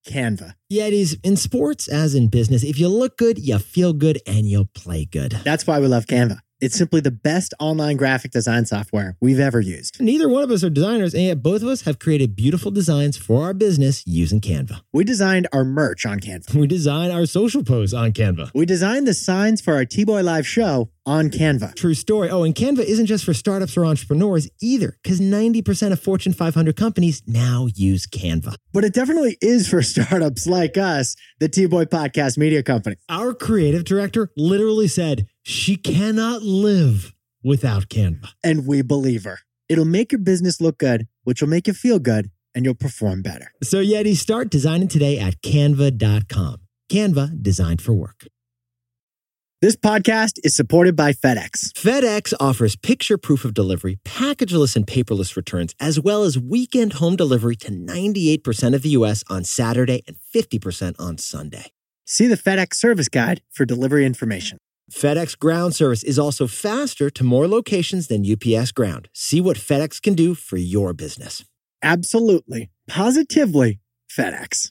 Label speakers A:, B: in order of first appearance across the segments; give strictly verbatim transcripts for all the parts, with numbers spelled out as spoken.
A: Canva.
B: Yetis, in sports as in business, if you look good, you feel good, and you'll play good.
A: That's why we love Canva. It's simply the best online graphic design software we've ever used.
B: Neither one of us are designers, and yet both of us have created beautiful designs for our business using Canva.
A: We designed our merch on Canva.
B: We design our social posts on Canva.
A: We designed the signs for our T-Boy Live show on Canva.
B: True story. Oh, and Canva isn't just for startups or entrepreneurs either, because ninety percent of Fortune five hundred companies now use Canva.
A: But it definitely is for startups like us, the T-Boy Podcast Media Company.
B: Our creative director literally said she cannot live without Canva.
A: And we believe her. It'll make your business look good, which will make you feel good, and you'll perform better.
B: So Yeti, start designing today at canva dot com. Canva, designed for work.
A: This podcast is supported by FedEx.
B: FedEx offers picture proof of delivery, packageless and paperless returns, as well as weekend home delivery to ninety-eight percent of the U S on Saturday and fifty percent on Sunday.
A: See the FedEx service guide for delivery information.
B: FedEx Ground service is also faster to more locations than U P S Ground. See what FedEx can do for your business.
A: Absolutely, positively FedEx.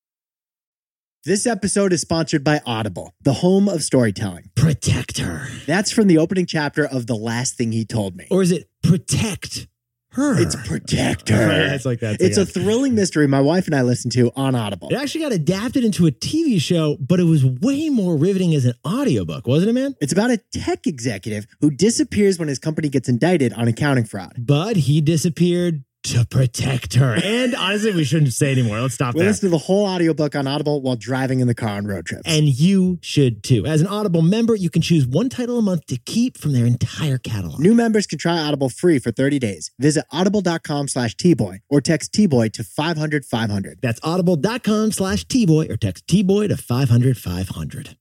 A: This episode is sponsored by Audible, the home of storytelling.
B: Protect her.
A: That's from the opening chapter of The Last Thing He Told Me.
B: Or is it protect her?
A: It's protect her.
B: Yeah, it's like that.
A: It's, it's a thrilling mystery my wife and I listened to on Audible.
B: It actually got adapted into a T V show, but it was way more riveting as an audiobook, wasn't it, man?
A: It's about a tech executive who disappears when his company gets indicted on accounting fraud.
B: But he disappeared to protect her. And honestly, we shouldn't say anymore. Let's stop
A: we'll
B: there.
A: Listen to the whole audiobook on Audible while driving in the car on road trips.
B: And you should too. As an Audible member, you can choose one title a month to keep from their entire catalog.
A: New members can try Audible free for thirty days. Visit audible.com slash T-Boy or text T-Boy to five hundred five hundred.
B: That's audible.com slash T-Boy or text T-Boy to five hundred five hundred.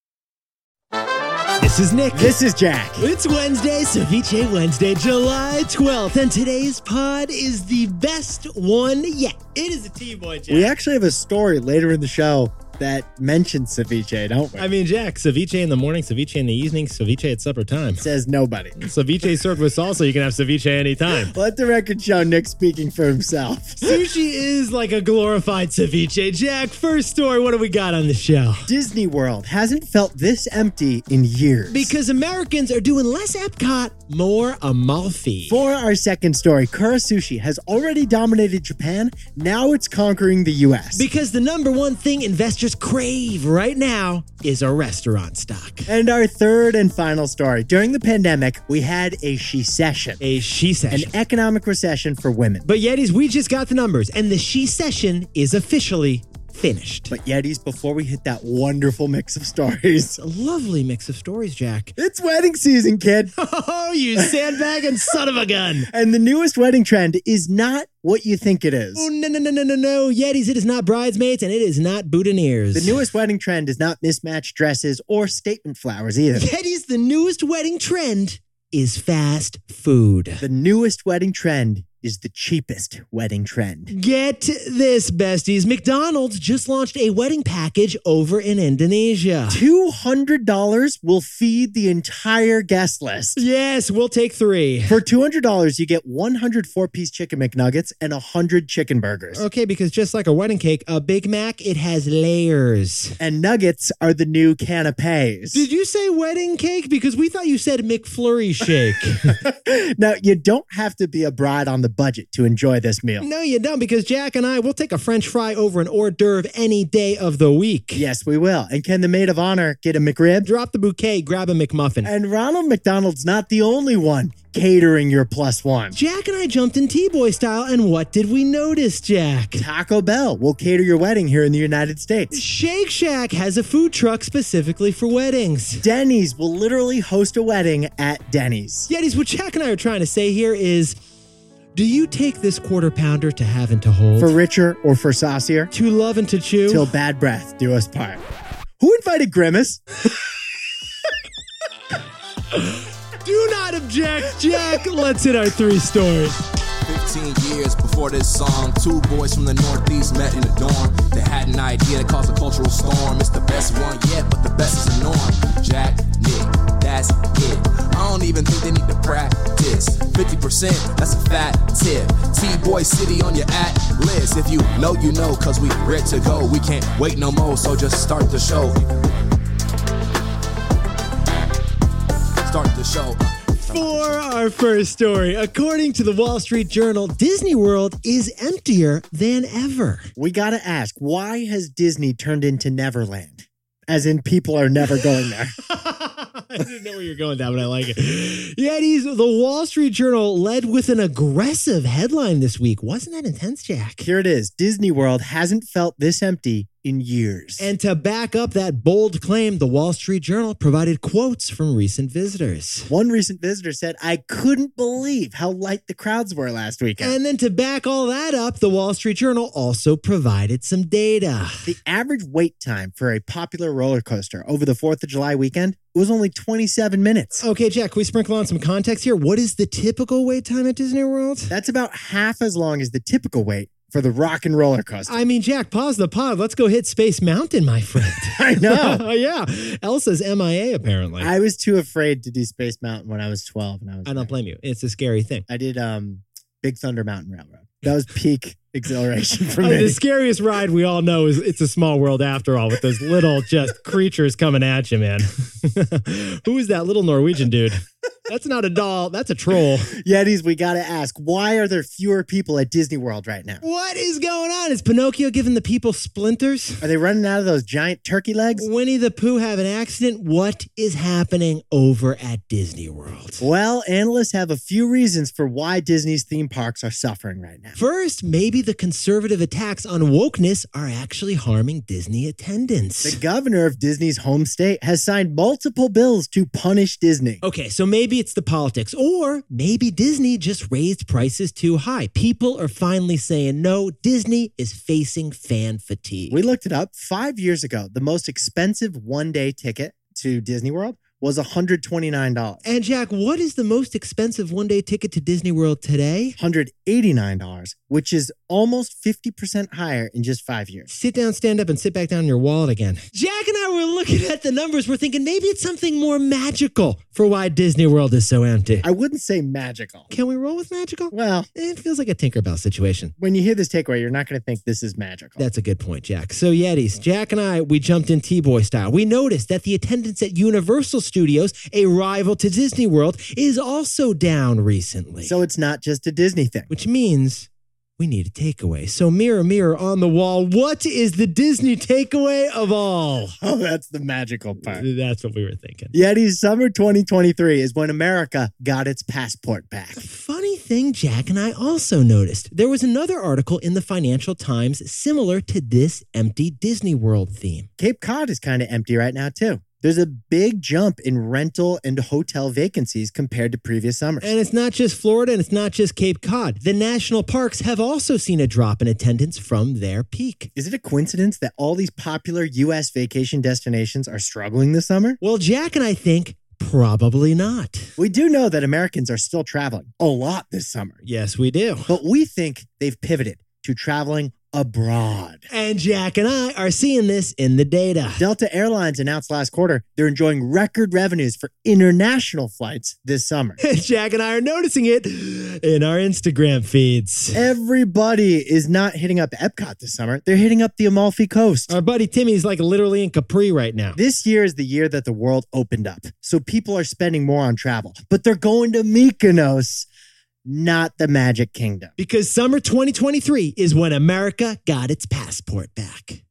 B: This is Nick.
A: This is Jack.
B: It's Wednesday, Ceviche Wednesday, July twelfth, and today's pod is the best one yet. It is a T-Boy, Jack.
A: We actually have a story later in the show that mentions ceviche, don't we?
B: I mean, Jack, ceviche in the morning, ceviche in the evening, ceviche at supper time.
A: Says nobody.
B: Ceviche served with salsa, you can have ceviche anytime.
A: Let the record show Nick speaking for himself.
B: Sushi is like a glorified ceviche. Jack, first story, what do we got on the show?
A: Disney World hasn't felt this empty in years.
B: Because Americans are doing less Epcot, more Amalfi.
A: For our second story, Kura Sushi has already dominated Japan. Now it's conquering the U S.
B: Because the number one thing investors crave right now is a restaurant stock.
A: And our third and final story. During the pandemic, we had a she-cession.
B: A she-cession.
A: An economic recession for women.
B: But Yetis, we just got the numbers, and the she-cession is officially finished.
A: But Yetis, before we hit that wonderful mix of stories.
B: It's a lovely mix of stories, Jack.
A: It's wedding season, kid.
B: Oh, you sandbagging son of a gun.
A: And the newest wedding trend is not what you think it is.
B: Oh, no, no, no, no, no, no. Yetis, it is not bridesmaids, and it is not boutonnieres.
A: The newest wedding trend is not mismatched dresses or statement flowers either.
B: Yetis, the newest wedding trend is fast food.
A: The newest wedding trend is the cheapest wedding trend.
B: Get this, besties. McDonald's just launched a wedding package over in Indonesia.
A: two hundred dollars will feed the entire guest list.
B: Yes, we'll take three.
A: For two hundred dollars, you get one hundred four-piece chicken McNuggets and one hundred chicken burgers.
B: Okay, because just like a wedding cake, a Big Mac, it has layers.
A: And nuggets are the new canapes.
B: Did you say wedding cake? Because we thought you said McFlurry shake.
A: Now, you don't have to be a bride on the budget to enjoy this meal.
B: No, you don't, because Jack and I will take a French fry over an hors d'oeuvre any day of the week.
A: Yes, we will. And can the maid of honor get a McRib?
B: Drop the bouquet, grab a McMuffin.
A: And Ronald McDonald's not the only one catering your plus one.
B: Jack and I jumped in T-Boy style, and what did we notice, Jack?
A: Taco Bell will cater your wedding here in the United States.
B: Shake Shack has a food truck specifically for weddings.
A: Denny's will literally host a wedding at Denny's.
B: Yetis, what Jack and I are trying to say here is, do you take this quarter pounder to have and to hold?
A: For richer or for saucier?
B: To love and to chew?
A: Till bad breath do us part. Who invited Grimace?
B: Do not object, Jack. Let's hit our three stories.
C: Fifteen years before this song, two boys from the Northeast met in a dorm. They had an idea that caused a cultural storm. It's the best one yet, but the best is the norm. Jack, Nick, that's it. I don't even think they need to practice. fifty percent, that's a fat tip. T-Boy City on your Atlas. If you know, you know, cause we ready to go. We can't wait no more, so just start the show. Start the show.
B: For our first story, according to the Wall Street Journal, Disney World is emptier than ever.
A: We gotta ask, why has Disney turned into Neverland? As in, people are never going there.
B: I didn't know where you're going with that, but I like it. Yetis, the Wall Street Journal led with an aggressive headline this week. Wasn't that intense, Jack?
A: Here it is. Disney World hasn't felt this empty in years.
B: And to back up that bold claim, the Wall Street Journal provided quotes from recent visitors.
A: One recent visitor said, I couldn't believe how light the crowds were last weekend.
B: And then to back all that up, the Wall Street Journal also provided some data.
A: The average wait time for a popular roller coaster over the fourth of July weekend was only twenty-seven minutes.
B: Okay, Jack, can we sprinkle on some context here? What is the typical wait time at Disney World?
A: That's about half as long as the typical wait for the Rock and Roller Coaster.
B: I mean, Jack, pause the pod. Let's go hit Space Mountain, my friend.
A: I know.
B: Yeah. Elsa's M I A, apparently.
A: I was too afraid to do Space Mountain when I was twelve. And I was
B: I don't
A: there.
B: blame you. It's a scary thing.
A: I did um, Big Thunder Mountain Railroad. That was peak exhilaration for
B: I
A: me.
B: mean, the scariest ride we all know is It's a Small World After All, with those little just creatures coming at you, man. Who is that little Norwegian dude? That's not a doll. That's a troll.
A: Yetis, we got to ask, why are there fewer people at Disney World right now?
B: What is going on? Is Pinocchio giving the people splinters?
A: Are they running out of those giant turkey legs?
B: Winnie the Pooh have an accident? What is happening over at Disney World?
A: Well, analysts have a few reasons for why Disney's theme parks are suffering right now.
B: First, maybe the conservative attacks on wokeness are actually harming Disney attendance.
A: The governor of Disney's home state has signed multiple bills to punish Disney.
B: Okay, so maybe it's the politics, or maybe Disney just raised prices too high. People are finally saying no. Disney is facing fan fatigue.
A: We looked it up. Five years ago, the most expensive one-day ticket to Disney World was one hundred twenty-nine dollars.
B: And Jack, what is the most expensive one-day ticket to Disney World today?
A: one hundred eighty-nine dollars, which is almost fifty percent higher in just five years.
B: Sit down, stand up, and sit back down in your wallet again. Jack and I were looking at the numbers. We're thinking maybe it's something more magical for why Disney World is so empty.
A: I wouldn't say magical.
B: Can we roll with magical?
A: Well,
B: It feels like a Tinkerbell situation.
A: when you hear this takeaway, you're not going to think this is magical.
B: That's a good point, Jack. So, Yetis, Jack and I, we jumped in T-Boy style. We noticed that the attendance at Universal Studios, a rival to Disney World, is also down recently.
A: So it's not just a Disney thing.
B: Which means we need a takeaway. So, mirror, mirror on the wall, what is the Disney takeaway of all?
A: Oh, that's the magical part.
B: That's what we were thinking.
A: Yeti's summer twenty twenty-three is when America got its passport back.
B: Funny thing, Jack and I also noticed. There was another article in the Financial Times similar to this empty Disney World theme.
A: Cape Cod is kind of empty right now, too. There's a big jump in rental and hotel vacancies compared to previous summers.
B: And it's not just Florida and it's not just Cape Cod. The national parks have also seen a drop in attendance from their peak.
A: Is it a coincidence that all these popular U S vacation destinations are struggling this summer?
B: Well, Jack and I think probably not.
A: We do know that Americans are still traveling a lot this summer,
B: Yes, we do.
A: but we think they've pivoted to traveling abroad.
B: And Jack and I are seeing this in the data.
A: Delta Airlines announced last quarter they're enjoying record revenues for international flights this summer.
B: Jack and I are noticing it in our Instagram feeds.
A: Everybody is not hitting up Epcot this summer. They're hitting up the Amalfi Coast.
B: Our buddy Timmy's like literally in Capri right now.
A: This year is the year that the world opened up. So people are spending more on travel, but they're going to Mykonos, not the Magic Kingdom.
B: Because summer twenty twenty-three is when America got its passport back.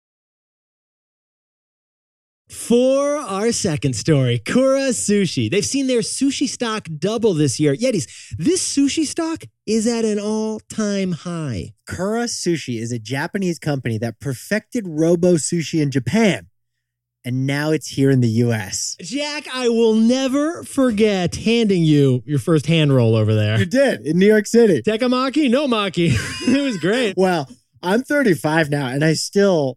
B: For our second story, Kura Sushi. They've seen their sushi stock double this year. Yetis, this sushi stock is at an all-time high.
A: Kura Sushi is a Japanese company that perfected Robo Sushi in Japan, and now it's here in the U S.
B: Jack, I will never forget handing you your first hand roll over there.
A: You did, in New York City.
B: Tekamaki? No maki. It was great.
A: Well, I'm thirty-five now, and I still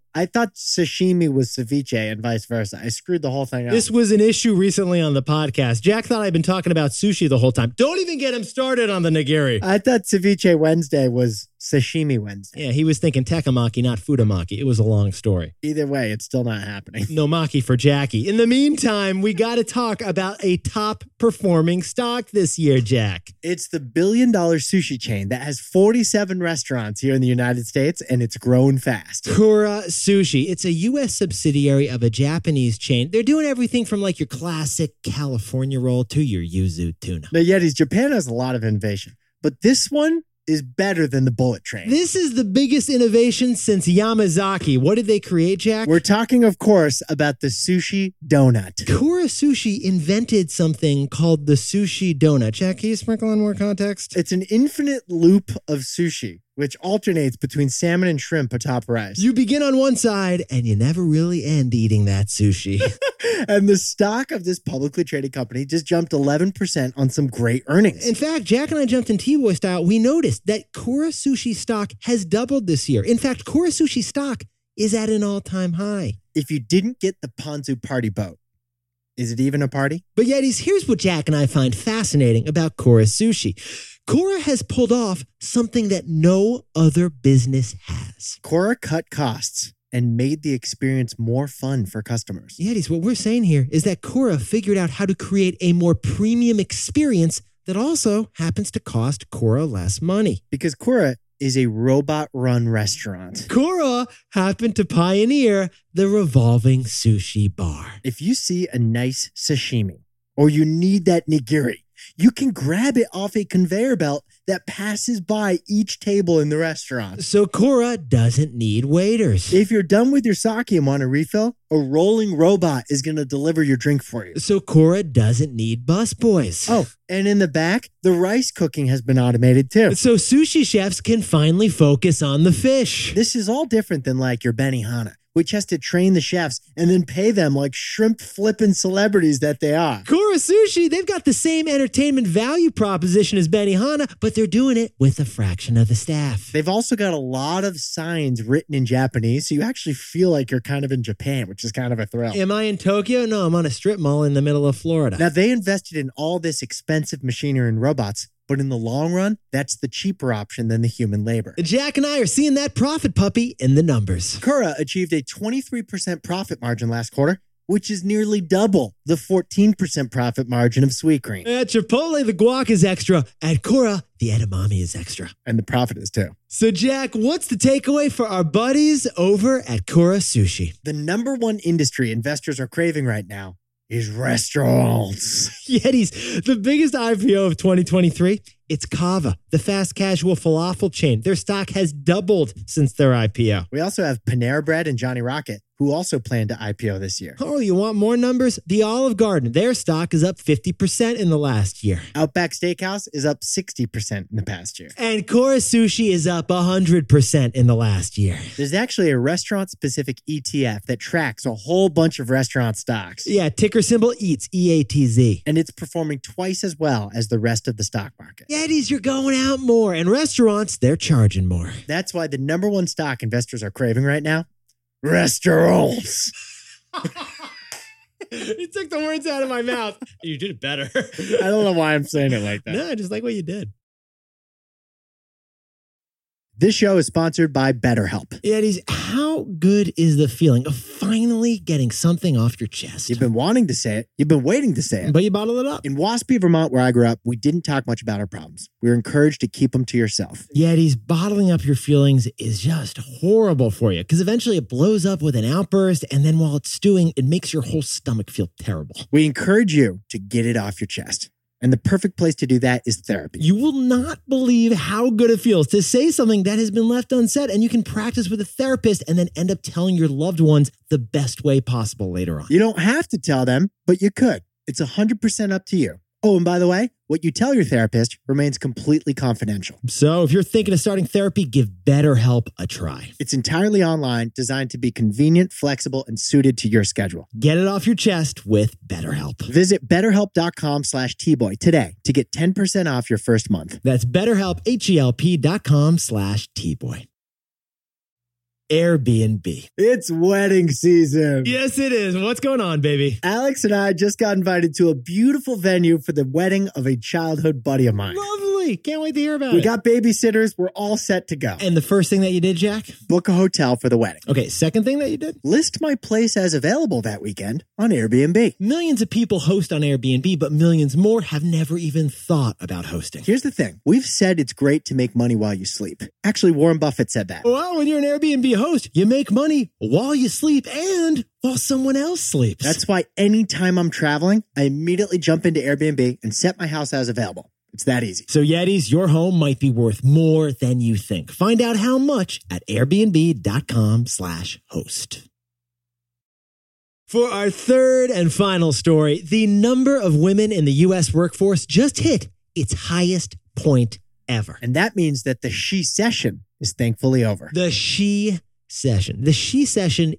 A: I thought sashimi was ceviche and vice versa. I screwed the whole thing up.
B: This was an issue recently on the podcast. Jack thought I'd been talking about sushi the whole time. Don't even get him started on the nigiri.
A: I thought ceviche Wednesday was sashimi Wednesday.
B: Yeah, he was thinking tekamaki, not fudamaki. It was a long story.
A: Either way, it's still not happening.
B: No maki for Jackie. In the meantime, we got to talk about a top performing stock this year, Jack.
A: It's the billion dollar sushi chain that has forty-seven restaurants here in the United States, and it's grown fast.
B: Kura Sushi. It's a U S subsidiary of a Japanese chain. They're doing everything from like your classic California roll to your yuzu tuna.
A: Now, Yetis, Japan has a lot of innovation, but this one is better than the bullet train.
B: This is the biggest innovation since Yamazaki. What did they create, Jack?
A: We're talking, of course, about the sushi donut.
B: Kura Sushi invented something called the sushi donut. Jack, can you sprinkle on more context?
A: It's an infinite loop of sushi, which alternates between salmon and shrimp atop rice.
B: You begin on one side and you never really end eating that sushi.
A: And the stock of this publicly traded company just jumped eleven percent on some great earnings.
B: In fact, Jack and I jumped in T-Boy style. We noticed that Kura Sushi stock has doubled this year. In fact, Kura Sushi stock is at an all-time high.
A: If you didn't get the Ponzu party boat, is it even a party?
B: But Yetis, here's what Jack and I find fascinating about Kura Sushi. Kura has pulled off something that no other business has.
A: Kura cut costs and made the experience more fun for customers.
B: Yetis, what we're saying here is that Kura figured out how to create a more premium experience that also happens to cost Kura less money.
A: Because Kura is a robot-run restaurant.
B: Kura happened to pioneer the revolving sushi bar.
A: If you see a nice sashimi or you need that nigiri, you can grab it off a conveyor belt that passes by each table in the restaurant.
B: So Kura doesn't need waiters.
A: If you're done with your sake and want a refill, a rolling robot is going to deliver your drink for you.
B: So Kura doesn't need busboys.
A: Oh, and in the back, the rice cooking has been automated too.
B: So sushi chefs can finally focus on the fish.
A: This is all different than like your Benihana, which has to train the chefs and then pay them like shrimp flipping celebrities that they are.
B: Kura Sushi, they've got the same entertainment value proposition as Benihana, but they're doing it with a fraction of the staff.
A: They've also got a lot of signs written in Japanese, so you actually feel like you're kind of in Japan, which is kind of a thrill.
B: Am I in Tokyo? No, I'm on a strip mall in the middle of Florida.
A: Now, they invested in all this expensive machinery and robots, but in the long run, that's the cheaper option than the human labor.
B: Jack and I are seeing that profit puppy in the numbers.
A: Kura achieved a twenty-three percent profit margin last quarter, which is nearly double the fourteen percent profit margin of Sweetgreen.
B: At Chipotle, the guac is extra. At Kura, the edamame is extra.
A: And the profit is too.
B: So, Jack, what's the takeaway for our buddies over at Kura Sushi?
A: The number one industry investors are craving right now is restaurants.
B: Yetis, the biggest I P O of twenty twenty-three, it's Kava, the fast casual falafel chain. Their stock has doubled since their I P O.
A: We also have Panera Bread and Johnny Rocket, who also plan to I P O this year.
B: Oh, you want more numbers? The Olive Garden, their stock is up fifty percent in the last year.
A: Outback Steakhouse is up sixty percent in the past year.
B: And Kura Sushi is up one hundred percent in the last year.
A: There's actually a restaurant-specific E T F that tracks a whole bunch of restaurant stocks.
B: Yeah, ticker symbol EATS, E A T Z.
A: And it's performing twice as well as the rest of the stock market.
B: Yetis, you're going out more. And restaurants, they're charging more.
A: That's why the number one stock investors are craving right now, restaurants.
B: You took the words out of my mouth. You did it better.
A: I don't know why I'm saying it like that.
B: No, I just like what you did.
A: This show is sponsored by BetterHelp.
B: Yetis, how good is the feeling of finally getting something off your chest?
A: You've been wanting to say it. You've been waiting to say it.
B: But you bottle it up.
A: In Waspy, Vermont, where I grew up, we didn't talk much about our problems. We were encouraged to keep them to yourself.
B: Yetis, bottling up your feelings is just horrible for you because eventually it blows up with an outburst, and then while it's stewing, it makes your whole stomach feel terrible.
A: We encourage you to get it off your chest. And the perfect place to do that is therapy.
B: You will not believe how good it feels to say something that has been left unsaid, and you can practice with a therapist and then end up telling your loved ones the best way possible later on.
A: You don't have to tell them, but you could. It's one hundred percent up to you. Oh, and by the way, what you tell your therapist remains completely confidential.
B: So if you're thinking of starting therapy, give BetterHelp a try.
A: It's entirely online, designed to be convenient, flexible, and suited to your schedule.
B: Get it off your chest with BetterHelp.
A: Visit betterhelp.com slash T-Boy today to get ten percent off your first month.
B: That's BetterHelp, H-E-L-P dot com slash T-Boy. Airbnb.
A: It's wedding season.
B: Yes, it is. What's going on, baby?
A: Alex and I just got invited to a beautiful venue for the wedding of a childhood buddy of mine.
B: Lovely. Can't wait to hear about
A: We
B: it.
A: got babysitters. We're all set to go.
B: And the first thing that you did, Jack?
A: Book a hotel for the wedding.
B: Okay, second thing that you did?
A: List my place as available that weekend on Airbnb.
B: Millions of people host on Airbnb, but millions more have never even thought about hosting.
A: Here's the thing. We've said it's great to make money while you sleep. Actually, Warren Buffett said that.
B: Well, when you're an Airbnb host, you make money while you sleep and while someone else sleeps.
A: That's why anytime I'm traveling, I immediately jump into Airbnb and set my house as available. It's that easy.
B: So Yetis, your home might be worth more than you think. Find out how much at airbnb.com slash host. For our third and final story, the number of women in the U S workforce just hit its highest point ever.
A: And that means that the she session is thankfully over.
B: The she session. The she session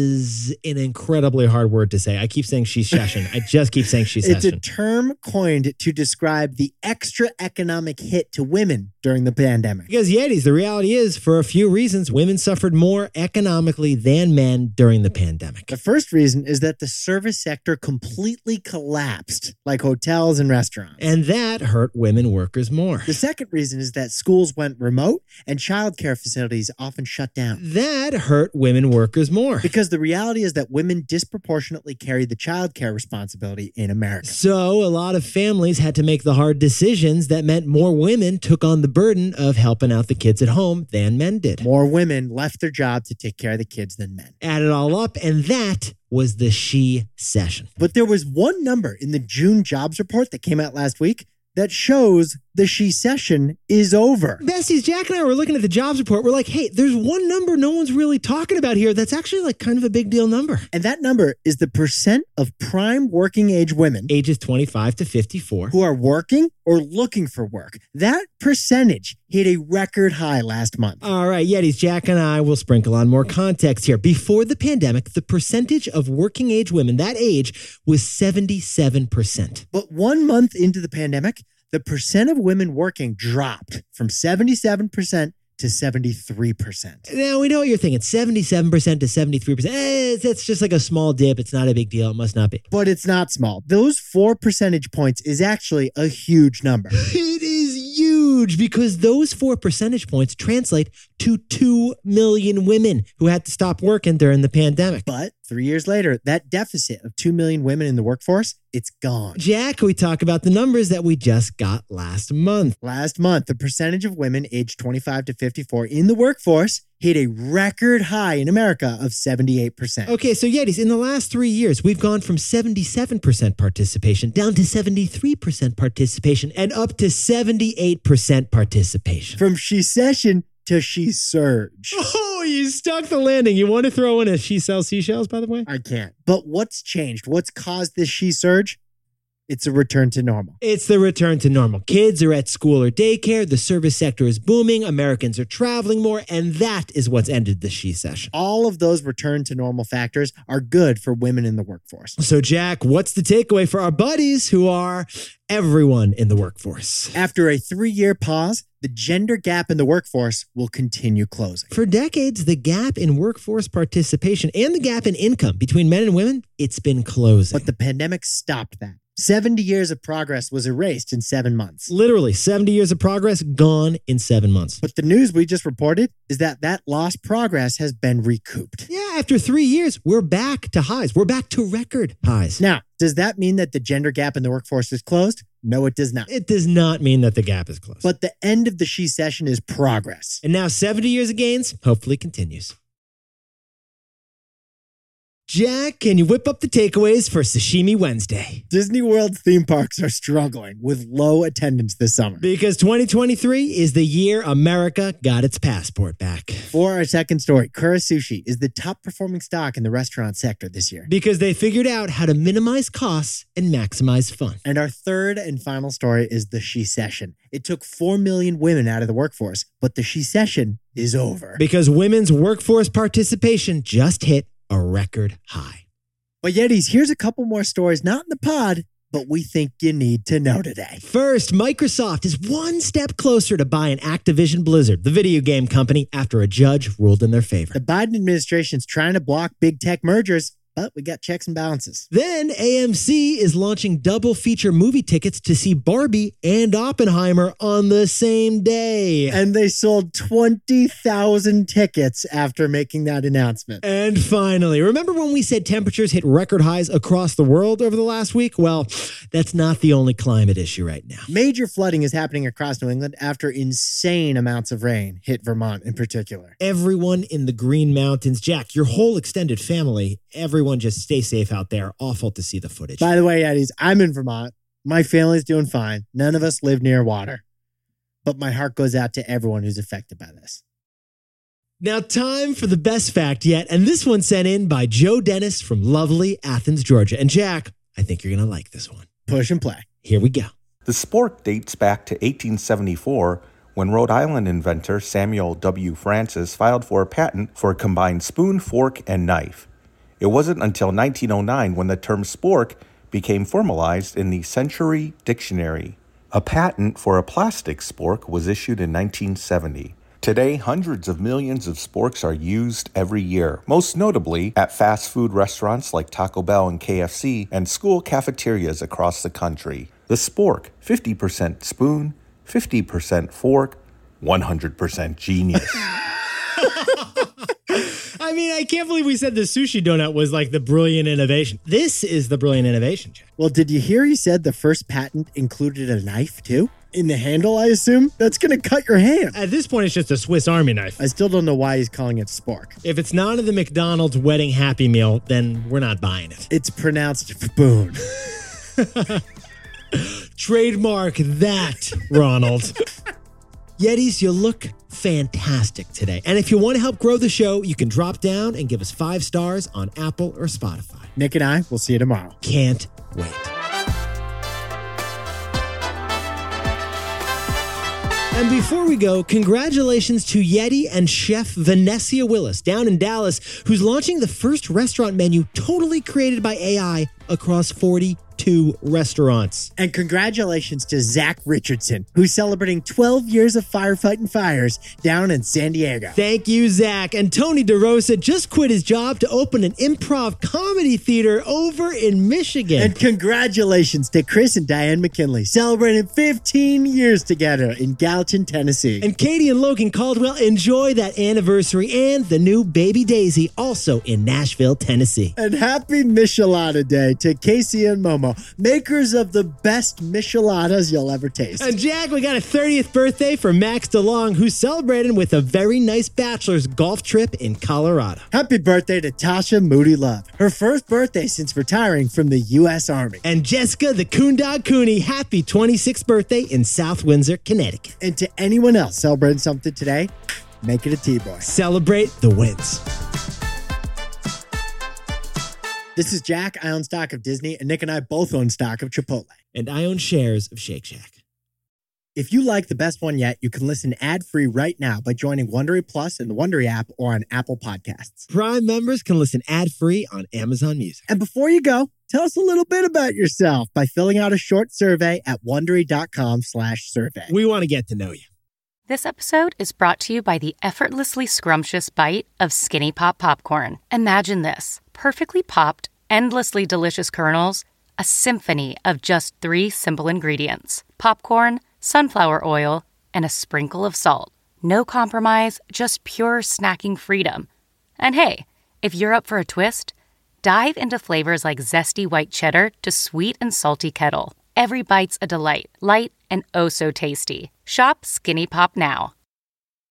B: is an incredibly hard word to say. I keep saying she session. I just keep saying she
A: It's
B: session.
A: a term coined to describe the extra economic hit to women during the pandemic.
B: Because Yetis, the reality is, for a few reasons, women suffered more economically than men during the pandemic.
A: The first reason is that the service sector completely collapsed, like hotels and restaurants.
B: And that hurt women workers more.
A: The second reason is that schools went remote and childcare facilities often shut down.
B: That hurt women workers more.
A: Because the reality is that women disproportionately carry the childcare responsibility in America.
B: So a lot of families had to make the hard decisions that meant more women took on the burden of helping out the kids at home than men did.
A: More women left their job to take care of the kids than men.
B: Add it all up, and that was the she session.
A: But there was one number in the June jobs report that came out last week that shows the she session is over.
B: Besties, Jack and I were looking at the jobs report. We're like, hey, there's one number no one's really talking about here that's actually like kind of a big deal number.
A: And that number is the percent of prime working age women
B: Ages twenty-five to fifty-four.
A: who are working or looking for work. That percentage hit a record high last month.
B: All right, Yetis, Jack and I will sprinkle on more context here. Before the pandemic, the percentage of working age women that age was seventy-seven percent.
A: But one month into the pandemic, the percent of women working dropped from seventy-seven percent to seventy-three percent.
B: Now, we know what you're thinking. seventy-seven percent to seventy-three percent. Eh, that's just like a small dip. It's not a big deal. It must not be.
A: But it's not small. Those four percentage points is actually a huge number.
B: It is huge because those four percentage points translate to two million women who had to stop working during the pandemic.
A: But three years later, that deficit of two million women in the workforce, it's gone.
B: Jack, we talk about the numbers that we just got last month.
A: Last month, the percentage of women aged twenty-five to fifty-four in the workforce hit a record high in America of seventy-eight percent.
B: Okay, so Yetis, in the last three years, we've gone from seventy-seven percent participation down to seventy-three percent participation and up to seventy-eight percent participation.
A: From she session to she surge.
B: Oh, you stuck the landing. You want to throw in a she sells seashells, by the way?
A: I can't. But what's changed? What's caused this she surge? It's a return to normal.
B: It's the return to normal. Kids are at school or daycare. The service sector is booming. Americans are traveling more. And that is what's ended the she session.
A: All of those return to normal factors are good for women in the workforce.
B: So, Jack, what's the takeaway for our buddies who are everyone in the workforce?
A: After a three-year pause, the gender gap in the workforce will continue closing.
B: For decades, the gap in workforce participation and the gap in income between men and women, it's been closing.
A: But the pandemic stopped that. seventy years of progress was erased in seven months.
B: Literally, seventy years of progress gone in seven months.
A: But the news we just reported is that that lost progress has been recouped.
B: Yeah, after three years, we're back to highs. We're back to record highs.
A: Now, does that mean that the gender gap in the workforce is closed? No, it does not.
B: It does not mean that the gap is closed.
A: But the end of the she session is progress.
B: And now seventy years of gains hopefully continues. Jack, can you whip up the takeaways for Sashimi Wednesday?
A: Disney World theme parks are struggling with low attendance this summer.
B: Because twenty twenty-three is the year America got its passport back.
A: For our second story, Kura Sushi is the top performing stock in the restaurant sector this year.
B: Because they figured out how to minimize costs and maximize fun.
A: And our third and final story is the she session. It took four million women out of the workforce, but the she session is over.
B: Because women's workforce participation just hit a record high.
A: But Yetis, here's a couple more stories, not in the pod, but we think you need to know today.
B: First, Microsoft is one step closer to buying Activision Blizzard, the video game company, after a judge ruled in their favor.
A: The Biden administration's trying to block big tech mergers, but we got checks and balances.
B: Then A M C is launching double feature movie tickets to see Barbie and Oppenheimer on the same day.
A: And they sold twenty thousand tickets after making that announcement.
B: And finally, remember when we said temperatures hit record highs across the world over the last week? Well, that's not the only climate issue right now.
A: Major flooding is happening across New England after insane amounts of rain hit Vermont in particular.
B: Everyone in the Green Mountains, Jack, your whole extended family, everyone just stay safe out there. Awful to see the footage.
A: By the way, Eddies, I'm in Vermont. My family's doing fine. None of us live near water. But my heart goes out to everyone who's affected by this.
B: Now, time for the best fact yet. And this one sent in by Joe Dennis from lovely Athens, Georgia. And Jack, I think you're going to like this one.
A: Push and play.
B: Here we go.
D: The spork dates back to eighteen seventy-four when Rhode Island inventor Samuel W. Francis filed for a patent for a combined spoon, fork, and knife. It wasn't until nineteen oh nine when the term spork became formalized in the Century Dictionary. A patent for a plastic spork was issued in nineteen seventy. Today, hundreds of millions of sporks are used every year, most notably at fast food restaurants like Taco Bell and K F C and school cafeterias across the country. The spork, fifty percent spoon, fifty percent fork, one hundred percent genius.
B: I mean, I can't believe we said the sushi donut was like the brilliant innovation. This is the brilliant innovation, Jack.
A: Well, did you hear he said the first patent included a knife, too? In the handle, I assume? That's going to cut your hand.
B: At this point, it's just a Swiss Army knife.
A: I still don't know why he's calling it spork.
B: If it's not in the McDonald's wedding Happy Meal, then we're not buying it.
A: It's pronounced spoon.
B: Trademark that, Ronald. Yetis, you look fantastic today. And if you want to help grow the show, you can drop down and give us five stars on Apple or Spotify.
A: Nick and I will see you tomorrow.
B: Can't wait. And before we go, congratulations to Yeti and Chef Vanessa Willis down in Dallas, who's launching the first restaurant menu totally created by A I across forty-two restaurants.
A: And congratulations to Zach Richardson, who's celebrating twelve years of firefighting fires down in San Diego.
B: Thank you, Zach. And Tony DeRosa just quit his job to open an improv comedy theater over in Michigan.
A: And congratulations to Chris and Diane McKinley, celebrating fifteen years together in Gallatin, Tennessee.
B: And Katie and Logan Caldwell enjoy that anniversary and the new baby Daisy, also in Nashville, Tennessee.
A: And happy Michelada Day to Casey and Momo, makers of the best micheladas you'll ever taste.
B: And Jack, we got a thirtieth birthday for Max DeLong, who's celebrating with a very nice bachelor's golf trip in Colorado.
A: Happy birthday to Tasha Moody Love, her first birthday since retiring from the U S Army.
B: And Jessica the Coondog Cooney, happy twenty-sixth birthday in South Windsor, Connecticut.
A: And to anyone else celebrating something today, make it a T-boy.
B: Celebrate the wins.
A: This is Jack. I own stock of Disney, and Nick and I both own stock of Chipotle.
B: And I own shares of Shake Shack.
A: If you like the best one yet, you can listen ad-free right now by joining Wondery Plus in the Wondery app or on Apple Podcasts.
B: Prime members can listen ad-free on Amazon Music.
A: And before you go, tell us a little bit about yourself by filling out a short survey at Wondery.com slash survey.
B: We want to get to know you.
E: This episode is brought to you by the effortlessly scrumptious bite of Skinny Pop Popcorn. Imagine this. Perfectly popped, endlessly delicious kernels, a symphony of just three simple ingredients. Popcorn, sunflower oil, and a sprinkle of salt. No compromise, just pure snacking freedom. And hey, if you're up for a twist, dive into flavors like zesty white cheddar to sweet and salty kettle. Every bite's a delight, light and oh so tasty. Shop Skinny Pop now.